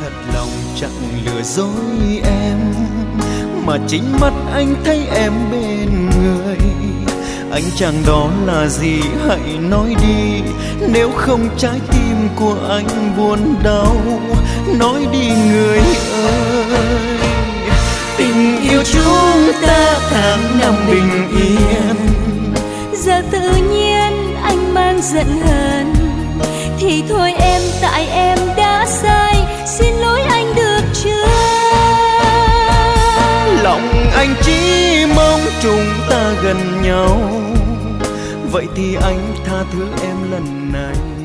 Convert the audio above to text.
thật lòng chẳng lừa dối em, mà chính mắt anh thấy em bên người. Anh chàng đó là gì hãy nói đi, nếu không trái tim của anh buồn đau. Nói đi người ơi, tình yêu chúng ta tháng năm bình yên, giờ tự nhiên anh mang giận hờn. Thì thôi em, tại em đã sai, xin lỗi anh được chưa? Lòng anh chỉ mong chúng ta gần nhau, vậy thì anh tha thứ em lần này.